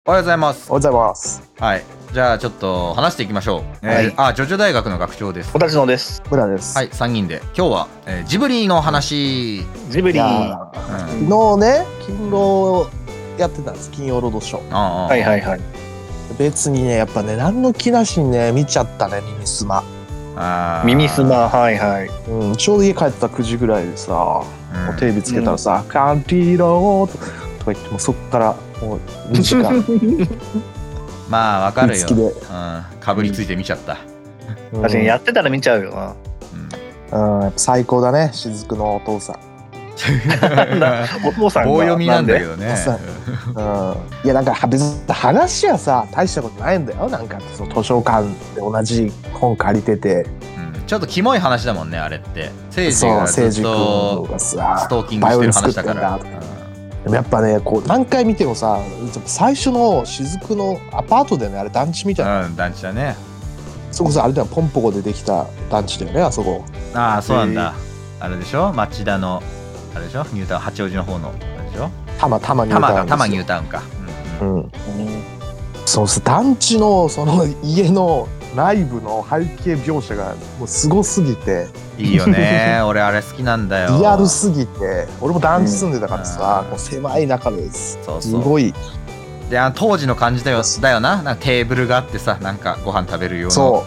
おはようございます。 おはようございます。 はい。じゃあちょっと話していきましょう。 はいジョジョ大学の学長です。 私のです。 村です。 はい、3人で今日は、ジブリの話。 ジブリ。 昨日ね、金曜やってたんです。金曜ロードショー。 はいはいはい。 別にね、やっぱね、何の気なしにね、見ちゃったね、耳すま。 耳すま、はいはい。 ちょうど家帰ってた9時ぐらいでさ、もうテレビつけたらさ、カンティーローとか言って、もうそっからもう2時間。 まあわかるよ。 好きで。 かぶりついて見ちゃった。 確かにやってたら見ちゃうよな。 やっぱ最高だね、雫のお父さん。 お父さんが棒読みなんだけどね。 いやなんか別に話はさ大したことないんだよ。なんかその図書館で同じ本借りてて、 ちょっとキモい話だもんねあれって。聖司がずっとストーキングしてる話だから。 でもやっぱねこう何回見てもさ、最初の雫のアパートでね、あれ団地みたいな。 団地だね。 そこさあれだよ、ポンポコでできた団地だよね、あそこ。 ああそうなんだ。あれでしょ、町田のあれでしょ、ニュータウン、八王子の方のあれでしょ、多摩ニュータウンか。 そうす、団地のその家の内部の背景描写がもうすごすぎていいよね。俺あれ好きなんだよ。 リアルすぎて、俺も団地住んでたからさ、こう狭い中ですごい。 で当時の感じだよな。なんかテーブルがあってさ、なんかご飯食べるような、 そう、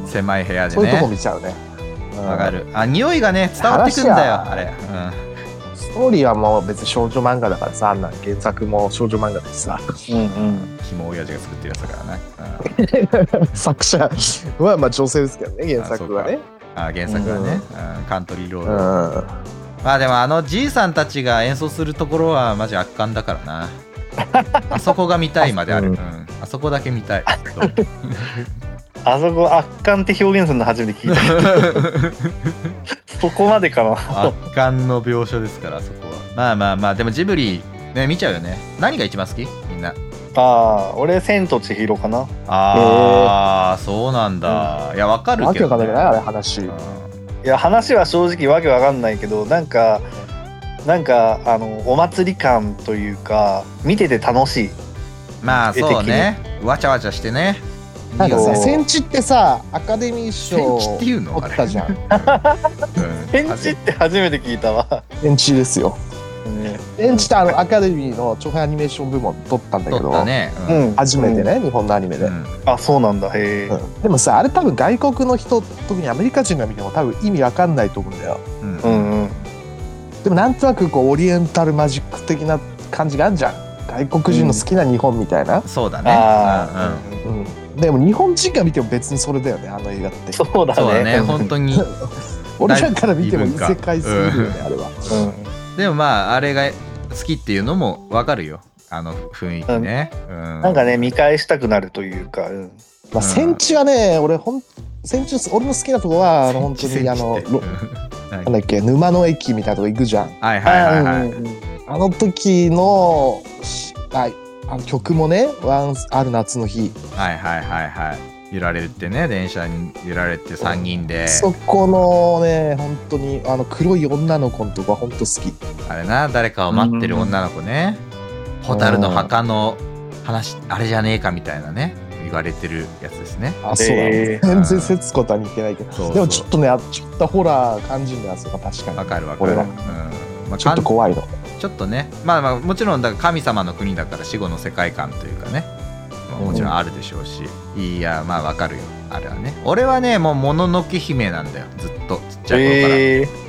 狭い部屋でね。 そういうとこ見ちゃうね。 わかる。匂いがね伝わってくんだよあれ。 ストーリーはもう別に少女漫画だからさ、あんな原作も少女漫画でさ、 ひも親父が作ってるやつだからね。 作者はまあ女性ですけどね、原作はね。 原作はね、カントリーロード。まあでもじいさんたちが演奏するところはマジ圧巻だからな。あそこが見たいまである。あそこだけ見たい。 あそこ圧巻って表現するの初めて聞いた。そこまでかな。 圧巻の描写ですからあそこは。まあでもジブリね見ちゃうよね。何が一番好きみんな。 俺千と千尋かな。 そうなんだ。いやわかるけど、ね。 わけわかんないあれ話。 いや話は正直わけわかんないけど、なんかお祭り感というか見てて楽しい。 まあそうね。わちゃわちゃしてね。 なんかさ、センチってさアカデミー賞取ったじゃん。 センチって初めて聞いたわ。 センチですよ。センチってアカデミーの長編アニメーション部門取ったんだけど、初めてね、日本のアニメで。 そうなんだ。へえ。 でもさ、あれ多分外国の人、特にアメリカ人が見ても多分意味わかんないと思うんだよ。でもなんとなくこうオリエンタルマジック的な感じがあるじゃん。外国人の好きな日本みたいな。 そうだね。 でも日本人が見ても別にそれだよね、あの映画って。 そうだね。 本当に。 俺らから見ても異世界すぎるよね、あれは。 でもまああれが好きっていうのもわかるよ。雰囲気ね。 なんかね見返したくなるというか。 センチはね、俺の好きなとこは本当になんだっけ、沼の駅みたいなとこ行くじゃん。あの時の曲もね、ある夏の日。揺られるってね、電車に揺られて3人で。そこのね、本当に黒い女の子のとこは本当好き。 あれな、誰かを待ってる女の子ね。蛍の墓の話あれじゃねえかみたいなね、言われてるやつですね。 そうだ。全然節子とは似てないけど、でもちょっとね、ちょっとホラー感じるのやつが確かに。 わかる。 ちょっと怖いの。 ちょっとね、まあもちろんだから神様の国だから死後の世界観というかね、もちろんあるでしょうし、いやまあわかるよ、あれはね。俺はねもうもののけ姫なんだよ、ずっとちっちゃい頃から。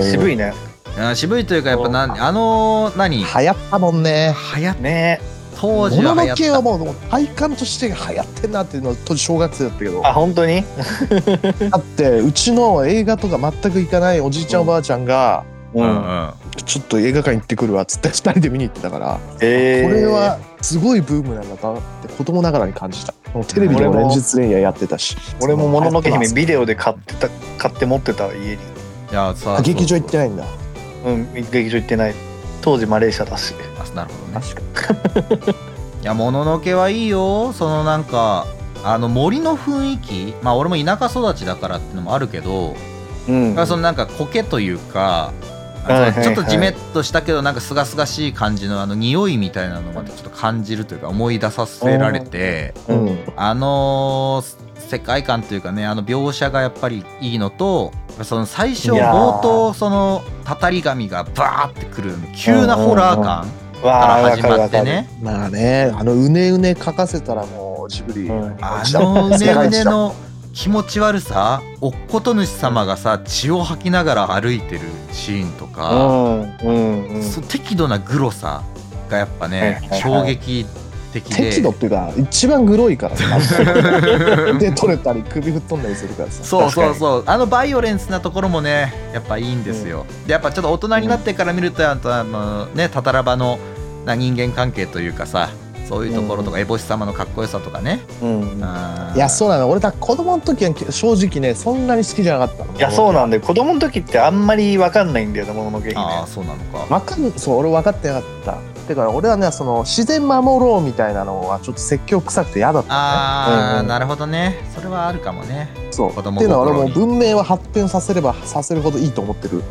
渋いね。 渋いというかやっぱ何流行ったもんね。 流行ね。当時は流行った。 もののけはもう体感として流行ってんなっていうのは当時小学生だったけど。 本当に？ だってうちの映画とか全く行かないおじいちゃんおばあちゃんが、ちょっと映画館行ってくるわっつって2人で見に行ってたから、これはすごいブームなんだなって子供ながらに感じた。テレビでも連日連夜やってたし。 俺ももののけ姫ビデオで買って持ってた、家に。 劇場行ってないんだ。 劇場行ってない。当時マレーシアだし。 なるほどね。確かに。いやもののけはいいよ。そのなんか森の雰囲気、まあ俺も田舎育ちだからってのもあるけど、そのなんか苔というかちょっとジメッとしたけどなんかすがすがしい感じの匂いみたいなのまでちょっと感じるというか思い出させられて、世界観というかね描写がやっぱりいいのと、その最初冒頭そのたたり神がバーってくる急なホラー感から始まってね、 まあねうねうね書かせたらもうジブリ、 うねうねの気持ち悪さ、おっこと主様がさ血を吐きながら歩いてるシーンとか、適度なグロさがやっぱね、衝撃的で、 適度っていうか一番グロいからで取れたり首吹っ飛んだりするからさ、 そうバイオレンスなところもねやっぱいいんですよ。でやっぱちょっと大人になってから見るとねタタラバの人間関係というかさ、そういうところとか、烏帽子様のかっこよさとかね、 いやそうなの、俺子供の時は正直ねそんなに好きじゃなかったの。 いやそうなんで、子供の時ってあんまり分かんないんだよね、もののけ姫。 ああそうなのか。 そう俺分かってなかった。てか俺はねその自然守ろうみたいなのはちょっと説教臭くて嫌だったね。 ああ、なるほどね、それはあるかもね。 そうっていうのは俺も文明は発展させればさせるほどいいと思ってる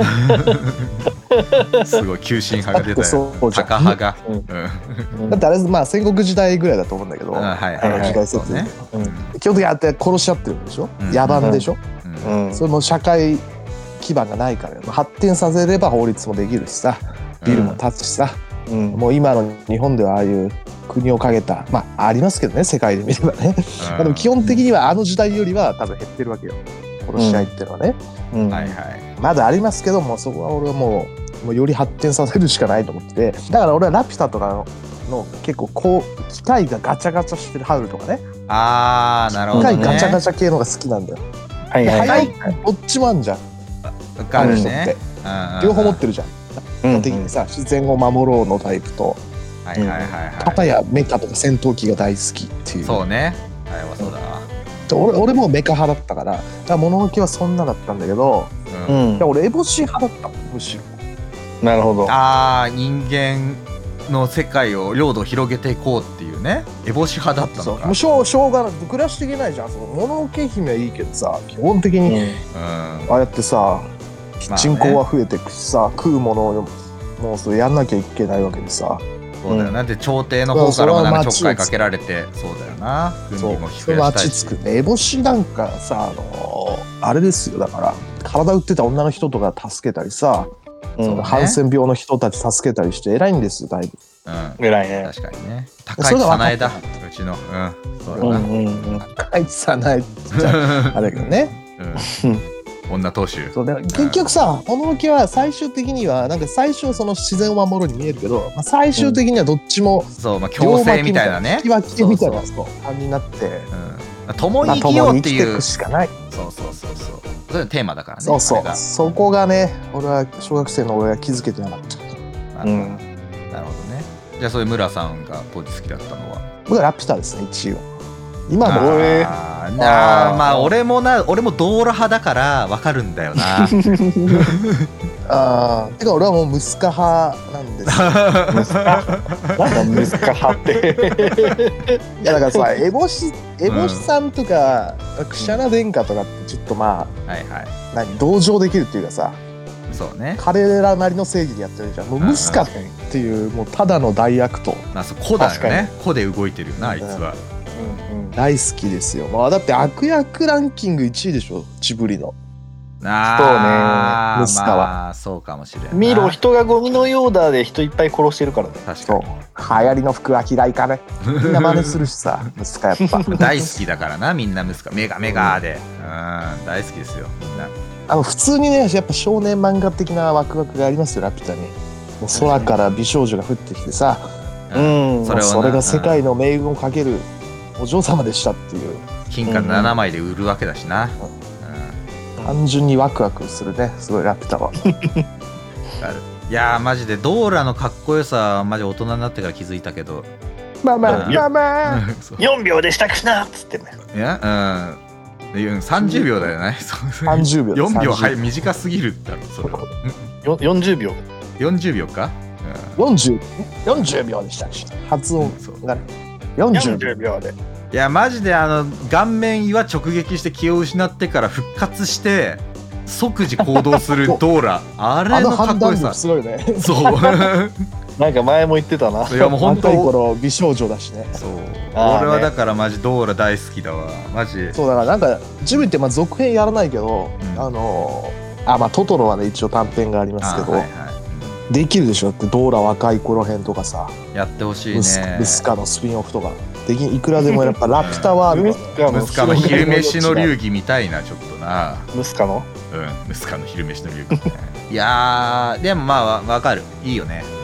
からすごい急進派が出たよ、タカ派が、 だってあれまあ戦国時代ぐらいだと思うんだけど、時代設定基本的にあって殺し合ってるんでしょ、野蛮でしょ、それも社会基盤がないから発展させれば法律もできるしさ、ビルも建つしさ、もう今の日本ではああいう国を掲げたまあありますけどね、世界で見ればねでも基本的にはあの時代よりは多分減ってるわけよ、殺し合いっていうのはね、まだありますけども、そこは俺はもうより発展させるしかないと思ってて、だから俺はラピュタとかの結構こう機械がガチャガチャしてるハウルとかね、 あーなるほどね、 機械ガチャガチャ系のが好きなんだよ。どっちもあんじゃん、 分かるね、 両方持ってるじゃん。基本的にさ、自然を守ろうのタイプと、片やメカとか戦闘機が大好きっていう。 そうね、そうだわ。 俺もメカ派だったから、物のけはそんなだったんだけど、俺エボシ派だったもん、むしろ。 なるほど。 ああ、人間の世界を領土を広げていこうっていうね、エボシ派だったのか。 もうしょうがない、暮らしていけないじゃん。もののけ姫はいいけどさ、基本的にああやってさ、人口は増えてくしさ、食うものをもうそれやんなきゃいけないわけでさ。 そうだよな、で朝廷の方からもなんかちょっかいかけられて、そうだよな、軍備も増やしたいし。 つくね、エボシなんかさ、あれですよ、だから体売ってた女の人とか助けたりさ、ハンセン病の人たち助けたりして偉いんですよ、だいぶ。 偉いね。 確かにね。高市早苗だ、うちの。そうだな。 高市早苗じゃあれだけどね。 女当主。 そうだから結局さ、もののけは最終的にはなんか最初その自然を守るに見えるけど、最終的にはどっちも共生みたいなね。 引き分けみたいな感じになって、 共に生きようっていう。 共に生きていくしかない。 そう。それテーマだからね。 そこがね、俺は小学生の俺は気づけてなかった。 なるほどね。じゃあそういう村さんが当時好きだったのは。 僕はラピュタですね、一応。今のまあ俺も道路派だから分かるんだよな。てか俺はもうムスカ派なんですよ。 ムスカ派っていやだからさ、エボシさんとかクシャナ殿下とかってちょっとまあ、同情できるっていうかさ、 そうね、 彼らなりの正義でやってるじゃん。もうムスカっていうもうただの大悪党。 個だよね。個で動いてるよな、あいつは。 大好きですよ。だって悪役ランキング1位でしょ、ジブリの。 そうね、 ムスカは。 そうかもしれない。 見ろ、人がゴミのようだで人いっぱい殺してるからね。 確かに。 流行りの服は嫌いかね。みんな真似するしさ、ムスカやっぱ。 大好きだからな、みんなムスカ。メガで。大好きですよ、みんな。 普通にね、やっぱ少年漫画的なワクワクがありますよ、ラピュタに。もう空から美少女が降ってきてさ、それが世界の命運をかけるお嬢様でしたっていう。 金貨7枚で売るわけだしな。 単純にワクワクするね、すごいラピュタは。 いやーマジでドーラのかっこよさはマジ大人になってから気づいたけど、 ママ 4秒で支度しなっつってね。 いや30秒だよね。 30秒 4秒短すぎるだろそれは。 40秒 40秒か、 40秒でしたし、発音がね40秒で。 いやマジで顔面岩直撃して気を失ってから復活して即時行動するドーラあれのかっこよさすごいね。 そうなんか前も言ってたな。 いやもう本当若い頃美少女だしね。 そうあーね俺はだからマジドーラ大好きだわマジ。 そうだからなんかジブリってまあ続編やらないけど、 うんまあトトロはね一応短編がありますけど、 はいはい、 できるでしょってドーラ若い頃編とかさ、 やってほしいね。 ムスカのスピンオフとかできいくらでもやっぱラピュタワールド、 ムスカの昼飯の流儀みたいなちょっとな。 ムスカのムスカの昼飯の流儀いやーでもまあわかるいいよね。